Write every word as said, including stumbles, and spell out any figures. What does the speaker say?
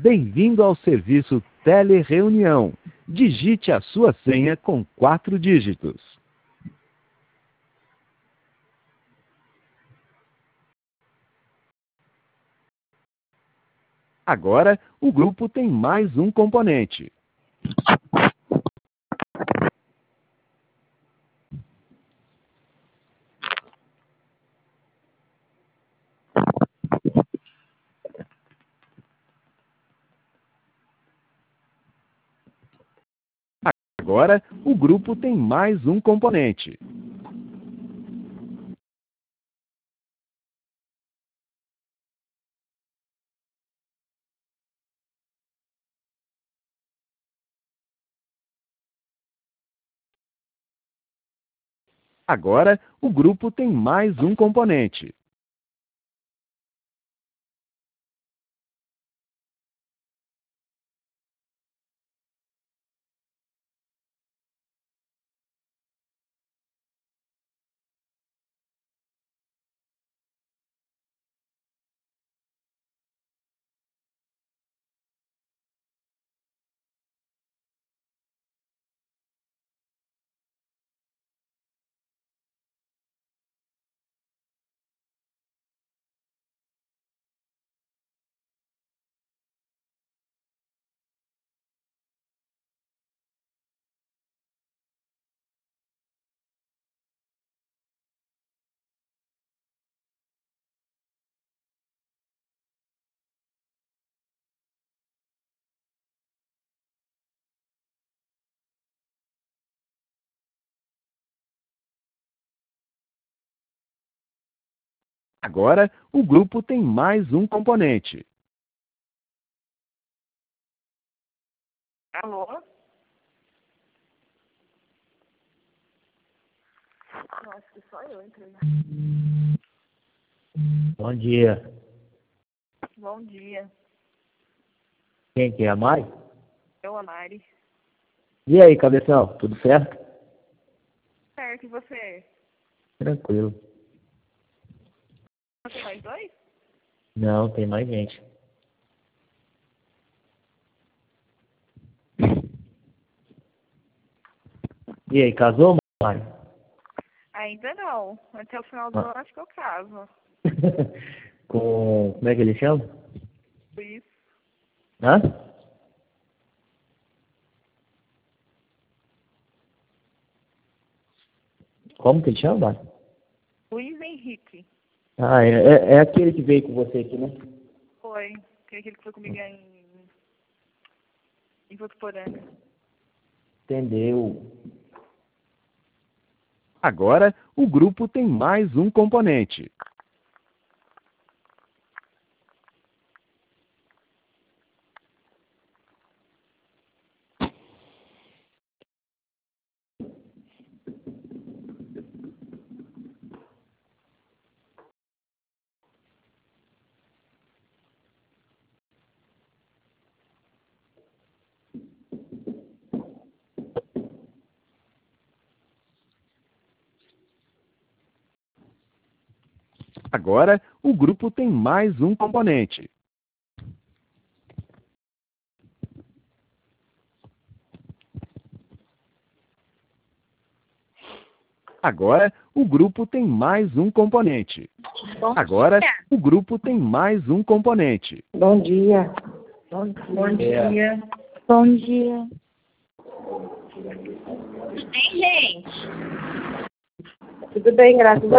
Bem-vindo ao serviço Telereunião. Digite a sua senha com quatro dígitos. Agora, o grupo tem mais um componente. Agora, o grupo tem mais um componente. Agora, o grupo tem mais um componente. Agora, o grupo tem mais um componente. Alô? Eu acho que só eu entrei. Bom dia. Bom dia. Quem que é a Mari? Eu, a Mari. E aí, cabeção, tudo certo? Certo, e você? Tranquilo. Você mais dois? Não, tem mais gente. E aí, casou, Mari? Ainda não. Até o final do Ah. ano acho que eu caso. Com... como é que ele chama? Luiz. Hã? Como que ele chama, Mari? Luiz Henrique. Ah, é, é, é aquele que veio com você aqui, né? Foi. Aquele que foi comigo em... em Votuporanga. Entendeu. Agora, o grupo tem mais um componente. Agora, o grupo tem mais um componente. Agora, o grupo tem mais um componente. Bom Agora, dia. o grupo tem mais um componente. Bom dia. Bom Bom dia. Bom dia. Tem gente. Tudo bem, graças a